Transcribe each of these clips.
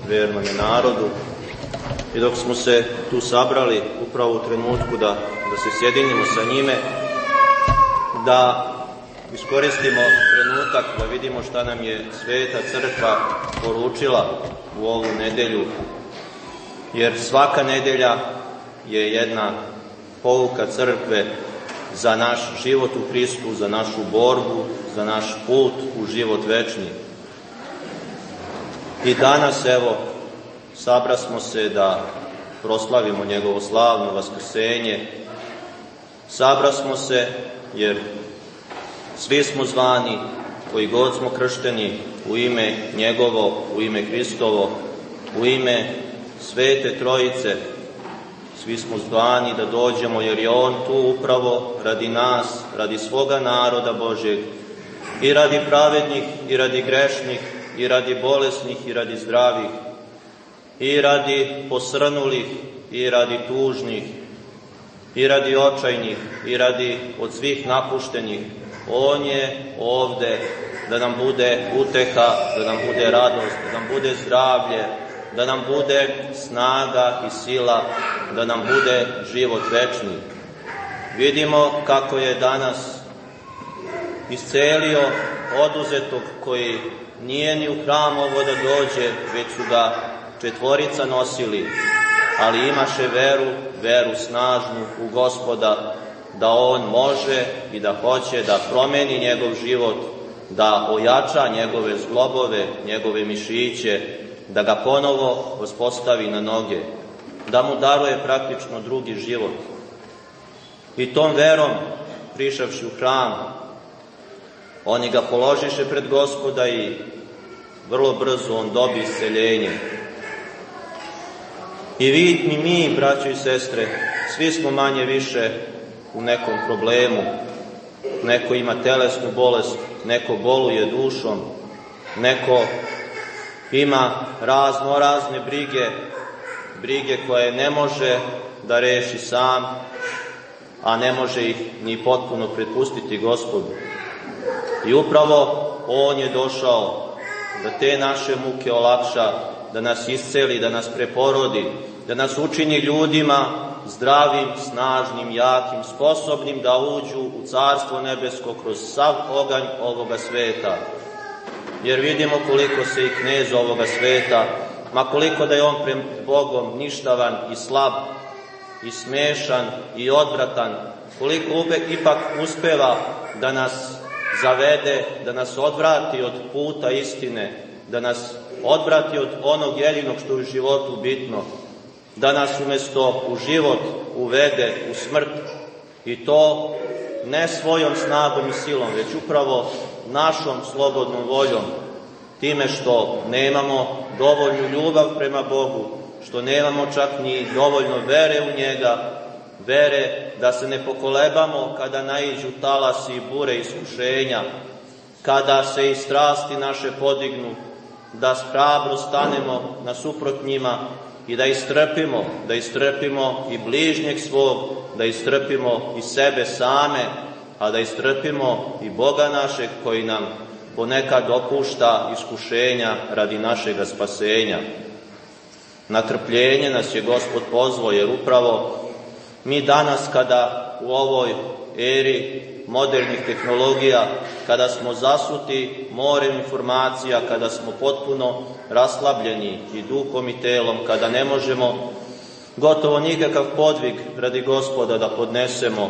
vernome narodu. I dok smo se tu sabrali upravo u trenutku da se sjedinimo sa njime, da iskoristimo trenutak da vidimo šta nam je Sveta Crkva poručila u ovu nedelju, jer svaka nedelja je jedna pouka Crkve za naš život u Hristu, za našu borbu, za naš put u život večni. I danas, evo, sabrasmo se da proslavimo njegovo slavno vaskrsenje. Sabrasmo se jer svi smo zvani, koji god smo kršteni, u ime njegovo, u ime Hristovo, u ime Svete Trojice. Svi smo zvani da dođemo, jer je on tu upravo radi nas, radi svoga naroda Božjeg, i radi pravednih, i radi grešnih, i radi bolesnih, i radi zdravih, i radi posrnulih, i radi tužnih, i radi očajnih, i radi od svih napuštenih. On je ovde da nam bude uteha, da nam bude radost, da nam bude zdravlje, da nam bude snaga i sila, da nam bude život večni. Vidimo kako je danas iscelio oduzetog koji nije ni u hram ovo da dođe, već su ga četvorica nosili, ali imaše veru snažnu u Gospoda, da on može i da hoće da promeni njegov život, da ojača njegove zglobove, njegove mišiće, da ga ponovo uspostavi na noge, da mu daruje praktično drugi život. I tom verom, prišavši u hram, oni ga položiše pred Gospoda i vrlo brzo on dobi isceljenje. I mi, braćo i sestre, svi smo manje više u nekom problemu. Neko ima telesnu bolest, neko boluje dušom, neko ima razne brige koje ne može da reši sam, a ne može ih ni potpuno prepustiti Gospodu. I upravo on je došao da te naše muke olakša, da nas isceli, da nas preporodi, da nas učini ljudima zdravim, snažnim, jakim, sposobnim da uđu u Carstvo nebesko kroz sav oganj ovoga sveta. Jer vidimo koliko se i knez ovoga sveta, ma koliko da je on pred Bogom ništavan i slab i smešan i odvratan, koliko ipak uspeva da nas zavede, da nas odvrati od puta istine, da nas odvrati od onog jedinog što je u životu bitno, da nas umjesto u život uvede u smrt, i to ne svojom snagom i silom, već upravo našom slobodnom voljom, time što nemamo dovoljnu ljubav prema Bogu, što nemamo čak ni dovoljno vere u njega, vere da se ne pokolebamo kada naiđu talasi i bure iskušenja, kada se i strasti naše podignu, da hrabro stanemo nasuprot njima i da istrpimo i bližnjeg svog, da istrpimo i sebe same, a da istrpimo i Boga našeg koji nam ponekad dopušta iskušenja radi našega spasenja. Na trpljenje nas je Gospod pozvao, jer upravo mi danas, kada u ovoj eri modernih tehnologija, kada smo zasuti morem informacija, kada smo potpuno raslabljeni i duhom i telom, kada ne možemo gotovo nikakav podvig radi Gospoda da podnesemo,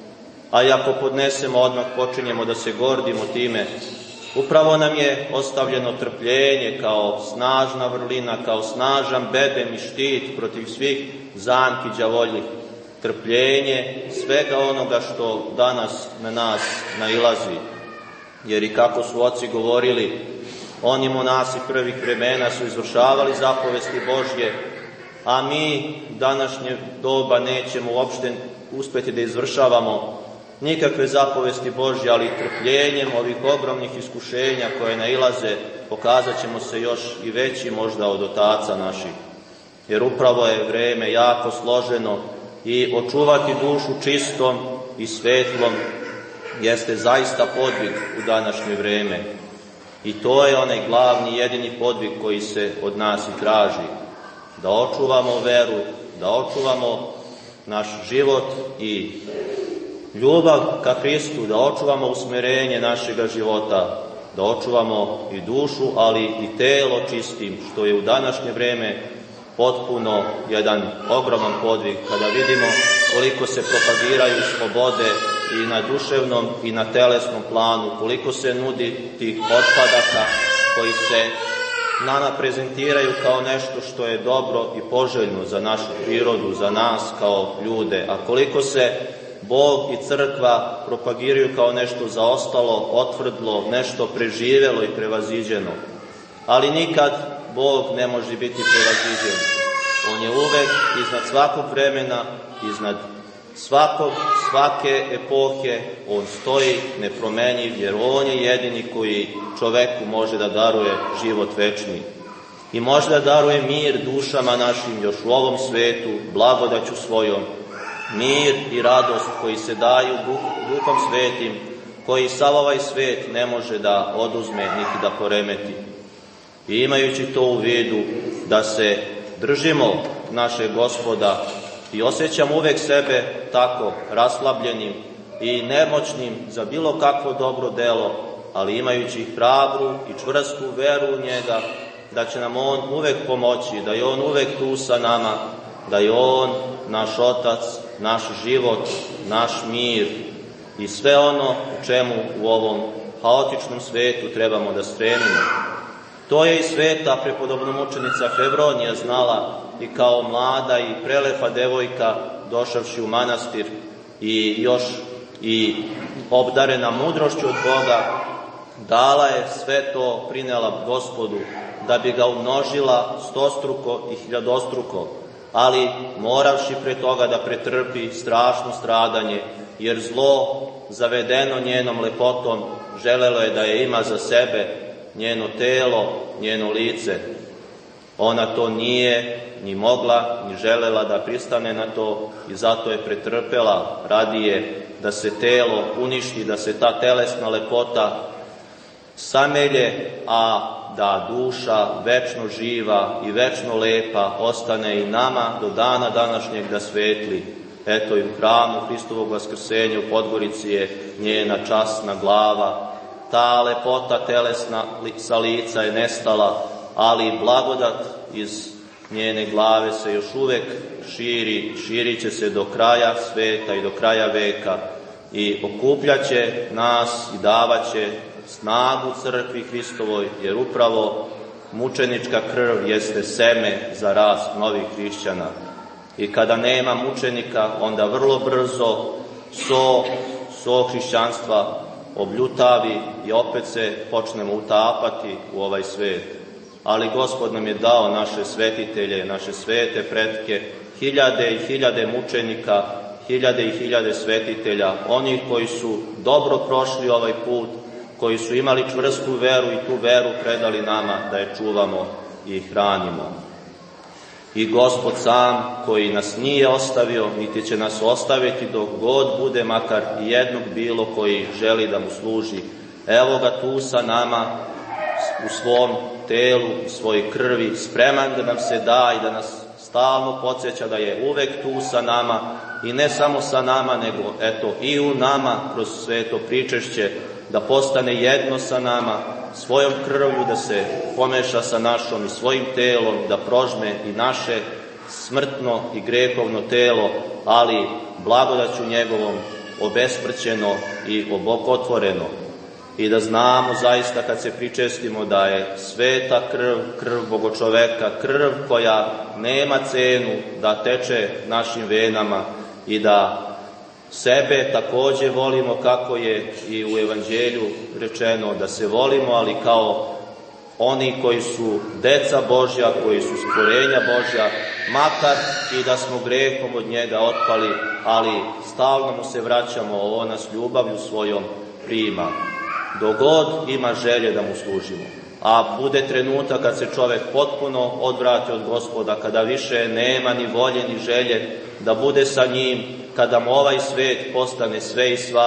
a i ako podnesemo, odmah počinjemo da se gordimo time, upravo nam je ostavljeno trpljenje kao snažna vrlina, kao snažan bedem i štit protiv svih zamki đavoljih. Trpljenje svega onoga što danas na nas nailazi. Jer i kako su oci govorili, oni monasi prvih vremena su izvršavali zapovesti Božje, a mi današnje doba nećemo uopšte uspjeti da izvršavamo nikakve zapovesti Božje, ali trpljenjem ovih ogromnih iskušenja koje nailaze pokazat ćemo se još i veći možda od otaca naših. Jer upravo je vreme jako složeno i očuvati dušu čistom i svetlom jeste zaista podvig u današnje vreme. I to je onaj glavni, jedini podvig koji se od nas i traži. Da očuvamo veru, da očuvamo naš život i ljubav ka Hristu, da očuvamo usmjerenje našega života, da očuvamo i dušu, ali i telo čistim, što je u današnje vrijeme potpuno jedan ogroman podvig, kada vidimo koliko se propagiraju slobode i na duševnom i na telesnom planu, koliko se nudi tih otpadaka koji se nama prezentiraju kao nešto što je dobro i poželjno za našu prirodu, za nas kao ljude, a koliko se Bog i crkva propagiraju kao nešto zaostalo, otvrdlo, nešto preživjelo i prevaziđeno. Ali nikad Bog ne može biti prevaziđen. On je uvek iznad svakog vremena, iznad svake epohe, on stoji nepromenjiv, jer on je jedini koji čoveku može da daruje život večni. I može da daruje mir dušama našim još u ovom svetu, blagodaću svojom, mir i radost koji se daju Duhom Svetim, koji sav ovaj svet ne može da oduzme niti da poremeti. I imajući to u vidu da se držimo našeg Gospoda i osjećam uvek sebe tako raslabljenim i nemoćnim za bilo kakvo dobro delo, ali imajući hrabru i čvrstu veru u njega, da će nam on uvek pomoći, da je on uvek tu sa nama, da je on naš Otac, naš život, naš mir i sve ono u čemu u ovom haotičnom svetu trebamo da stremimo. To je i sveta prepodobnomučenica Fevronija znala i kao mlada i prelepa devojka došavši u manastir i još i obdarena mudrošću od Boga, dala je sve to, prinela Gospodu, da bi ga umnožila stostruko i hiljadostruko, ali moravši pre toga da pretrpi strašno stradanje, jer zlo, zavedeno njenom lepotom, želelo je da je ima za sebe, njeno telo, njeno lice. Ona to nije ni mogla, ni želela da pristane na to i zato je pretrpela radije da se telo uništi, da se ta telesna lepota samelje, a da duša večno živa i večno lepa ostane i nama do dana današnjeg da svetli. Eto i u hramu Hristovog vaskrsenja u Podgorici je njena časna glava. Ta lepota telesna sa lica je nestala, ali blagodat iz njene glave se još uvek širi, širit će se do kraja sveta i do kraja veka i okupljaće nas i davaće snagu crkvi Hristovoj, jer upravo mučenička krv jeste seme za rast novih hrišćana. I kada nema mučenika, onda vrlo brzo so hrišćanstva obljutavi i opet se počnemo utapati u ovaj svet. Ali Gospod nam je dao naše svetitelje, naše svete pretke, hiljade i hiljade mučenika, hiljade i hiljade svetitelja, onih koji su dobro prošli ovaj put, koji su imali čvrstu veru i tu veru predali nama da je čuvamo i hranimo. I Gospod sam, koji nas nije ostavio, niti će nas ostaviti dok god bude makar i jednog bilo koji želi da mu služi. Evo ga tu sa nama u svom telu, u svojoj krvi, spreman da nam se da i da nas stalno podsjeća da je uvek tu sa nama i ne samo sa nama, nego eto i u nama kroz sveto pričešće, da postane jedno sa nama, svojom krvlju da se pomeša sa našom i svojim telom, da prožme i naše smrtno i grehovno telo, ali blagodaću njegovom obesmrćeno i obokotvoreno. I da znamo zaista kad se pričestimo da je sveta krv, krv Bogočoveka, krv koja nema cenu da teče našim venama i da sebe također volimo kako je i u Evanđelju rečeno da se volimo, ali kao oni koji su deca Božja, koji su stvorenja Božja, makar i da smo grehom od njega otpali, ali stalno mu se vraćamo, on nas ljubavlju svojom prima. Dogod ima želje da mu služimo. A bude trenutak kad se čovjek potpuno odvrati od Gospoda, kada više nema ni volje ni želje da bude sa njim, kada mu ovaj svet postane sve i sva,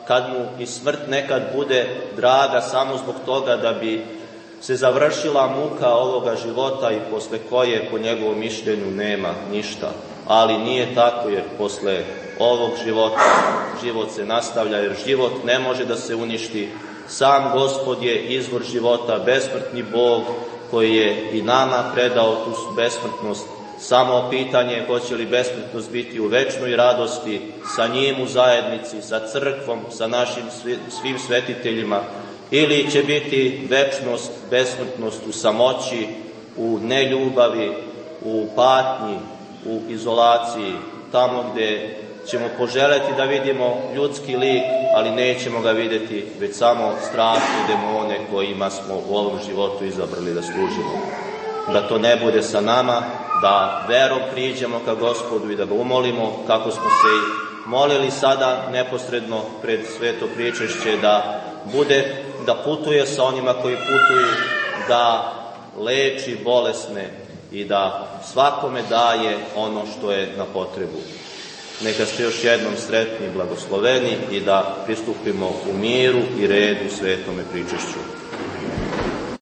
kad mu i smrt nekad bude draga samo zbog toga da bi se završila muka ovoga života i posle koje po njegovom mišljenju nema ništa. Ali nije tako, jer posle ovog života život se nastavlja, jer život ne može da se uništi. Sam Gospod je izvor života, besmrtni Bog koji je i nama predao tu besmrtnost. Samo pitanje je hoće li besmrtnost biti u večnoj radosti, sa njim u zajednici, sa crkvom, sa našim svim svetiteljima, ili će biti večnost, besmrtnost u samoći, u neljubavi, u patnji, u izolaciji, tamo gde ćemo poželeti da vidimo ljudski lik, ali nećemo ga vidjeti, već samo strašne demone kojima smo u ovom životu izabrali da služimo. Da to ne bude sa nama, da verom priđemo ka Gospodu i da ga umolimo, kako smo se i molili sada neposredno pred sveto pričešće, da putuje sa onima koji putuju, da leči bolesne i da svakome daje ono što je na potrebu. Neka ste još jednom sretni i blagosloveni i da pristupimo u miru i redu svetome pričešću.